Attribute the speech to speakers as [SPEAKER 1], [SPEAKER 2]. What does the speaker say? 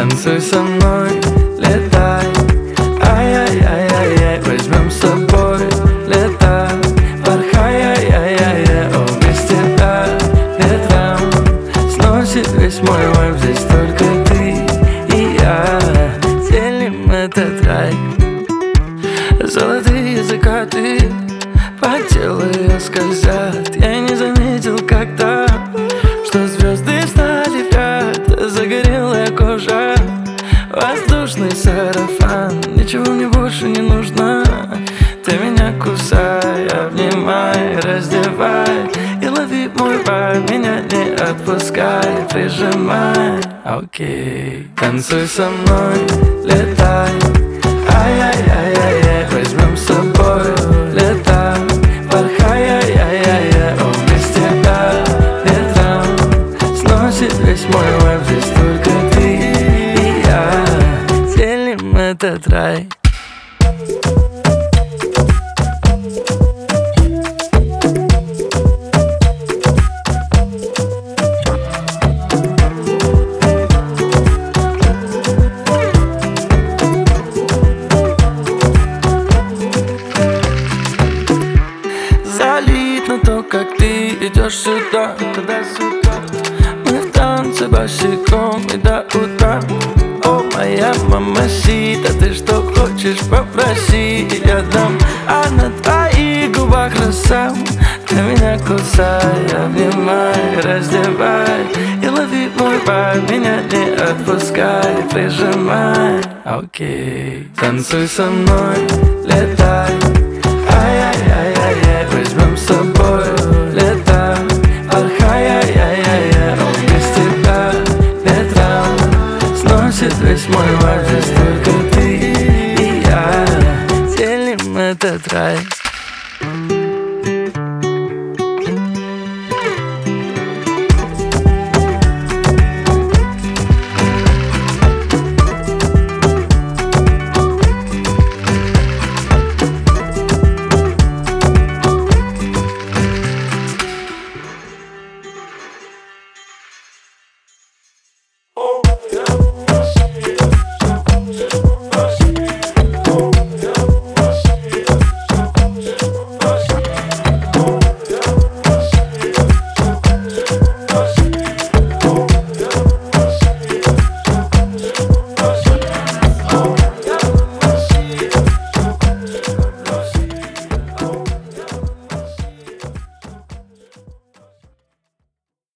[SPEAKER 1] Танцуй со мной, летай. Ай-яй-яй-яй-яй, возьмем с собой лето. Порхай, ай-яй-яй-яй, о, без тебя ветром сносит весь мой вайб. Здесь только ты и я делим этот рай. Золотые закаты по телу ее скользят. Я не заметил когда, что звезды стали в ряд. Загорелая кожа, воздушный сарафан. Ничего мне больше не нужно. Ты меня кусай, обнимай, раздевай и лови мой вайб. Меня не отпускай, прижимай. Окей. Танцуй со мной, летай. Ай-яй-яй-яй-яй, возьмем с собой лето. Порхай, ай-яй-яй-яй, о, без тебя ветром сносит весь мой вайб. Здесь только ты и я делим этот рай. Залит на то, как ты идешь сюда, туда-сюда. Мы в танце босиком и до утра. О, моя мамасита, ты что хочешь, попроси, я дам. А на твоих губах роса. Ты меня кусай, обнимай, раздевай и лови мой вайб. Меня не отпускай, прижимай. Окей. Танцуй со мной, летай. Ай-яй-яй-яй-яй, возьмем с собой лето. Порхай, ай-яй-яй-яй, о, без тебя ветром сносит весь мой вайб. Здесь только ты и я делим этот рай.